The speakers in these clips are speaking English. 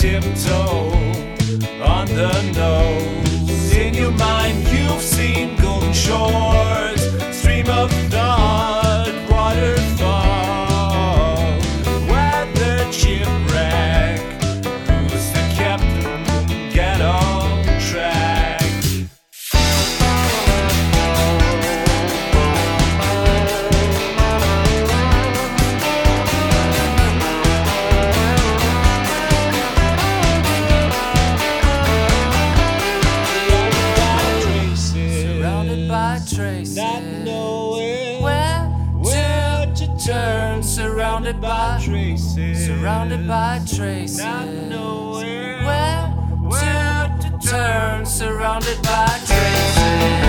tiptoe on the nose. In your mind you've seen golden shores, stream of thought, waterfall, weathered shipwreck. Who's the captain? Get on track. Traces, Not knowing where to turn, surrounded by traces, surrounded by traces, not knowing where to turn, surrounded by traces.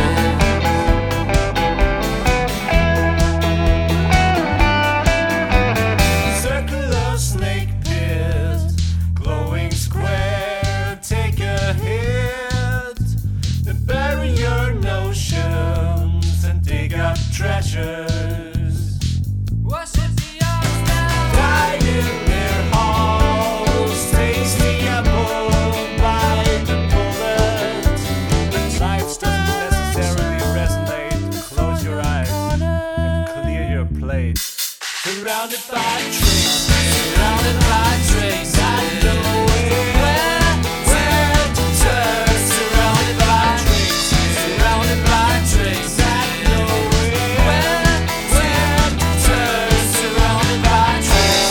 Circular snake pit, glowing square, take a hit, then bury your notions and dig up treasures. Worship the odds now. Died in their halls, taste the apple by the bullet. The science doesn't necessarily resonate. Close your eyes and clear your plate. Surrounded by trees, Surrounded by traces, not knowing where to turn, surrounded by traces, surrounded by traces, not knowing where to turn, surrounded by traces.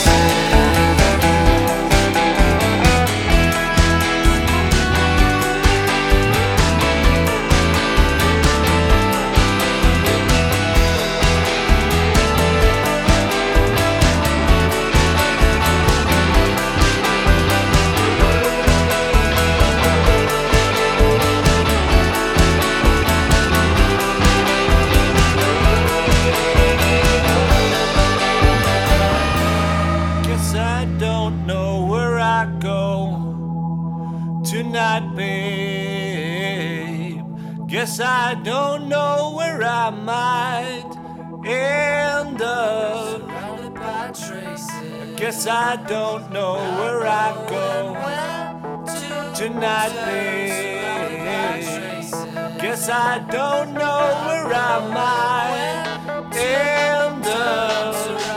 Guess I don't know where I go tonight, babe. Guess I don't know where I might end up. Surrounded by traces, Guess I don't know where I go tonight, babe. Guess I don't know where I might end up.